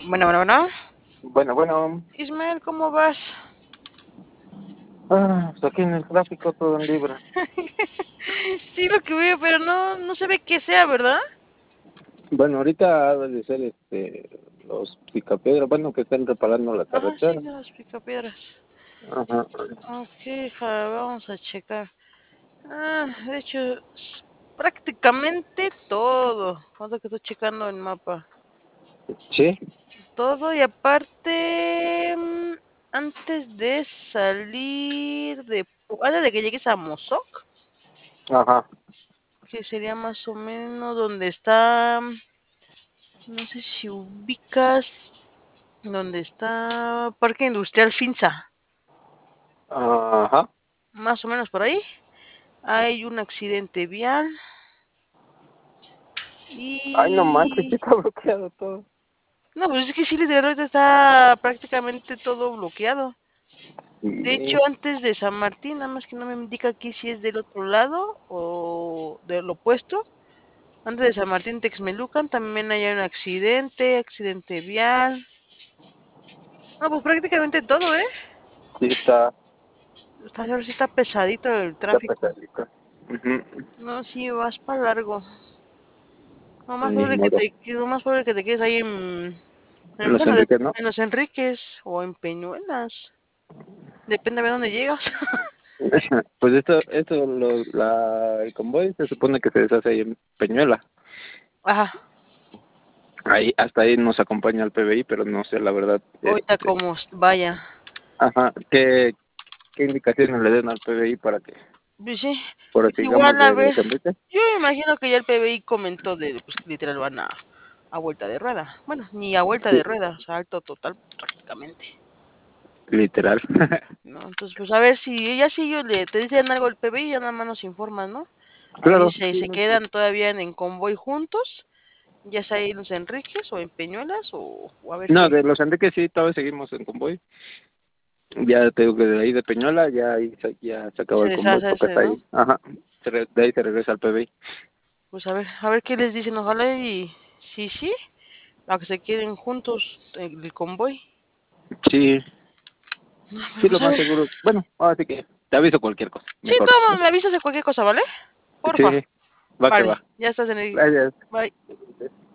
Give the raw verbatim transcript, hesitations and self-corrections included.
Bueno, bueno, bueno. Bueno, bueno. Ismael, ¿cómo vas? Ah, pues aquí en el tráfico todo en libra. Sí, lo que veo, pero no, no se ve que sea, ¿verdad? Bueno, ahorita ha de ser este, los picapiedras, bueno, que están reparando la Ajá, sí, carretera. de las picapiedras. Ajá. Ok, ja, vamos a checar. Ah, de hecho, s- prácticamente todo. Cuando que estoy checando el mapa. Sí. Todo y aparte, mm, antes de salir de... Antes de que llegues a Mozoc, Ajá. que sería más o menos donde está... No sé si ubicas donde está Parque Industrial Finza, Ajá. más o menos por ahí. Hay un accidente vial Ay, no manches, y... sí está bloqueado todo. No, pues es que sí, literalmente está prácticamente todo bloqueado. De hecho, Sí. antes de San Martín, nada más que no me indica aquí si es del otro lado o del opuesto. Antes de San Martín, Texmelucan, también hay un accidente, accidente vial. No, pues prácticamente todo, ¿eh? Sí está, Está, ahora sí está pesadito el está tráfico. pesadito. Ujú. No, sí, vas para largo. Lo más Ni probable que modo. te, que lo más probable que te quedes ahí en, en, Los bueno, de- Enriques, ¿no? en los Enríquez o en Peñuelas. Depende de dónde llegas. Pues esto, esto, lo, la, el convoy se supone que se deshace ahí en Peñuela. Ajá. Ahí, hasta ahí nos acompaña el P B I, pero no sé la verdad, Ahorita este, como s- vaya. ajá, qué, qué indicaciones le den al P B I para que Pues sí. prosigamos Igual a de ver. los Enriques. Yo me imagino que ya el P B I comentó de, pues que literal van a, a vuelta de rueda. Bueno, ni a vuelta Sí, de rueda, o sea, alto total prácticamente. literal. ¿No? Entonces, pues a ver si ya si ellos le te dicen algo el P B I, ya nada más nos informan, ¿no? A ver si Claro, se, sí, se no, pues, quedan todavía en, en convoy juntos, ya sea ahí en los Enríquez o en Peñuelas, o, o a ver no, qué. de los Enriques sí, todavía seguimos en convoy. Ya te digo que de ahí de Peñuela ya ahí se, ya se acaba Se el convoy deshace porque ese, está ¿no? ahí. Ajá, se re- de ahí se regresa al P B I. Pues a ver, a ver qué les dicen, ojalá y sí, sí, a que se queden juntos el, el convoy. Sí, No, pero sí, pues lo a más ver. seguro. Bueno, ahora sí que te aviso cualquier cosa, Sí, mejor. todo me avisas de cualquier cosa, ¿vale? Sí, Porfa. va que Vale, va. ya estás en el... Gracias. Bye.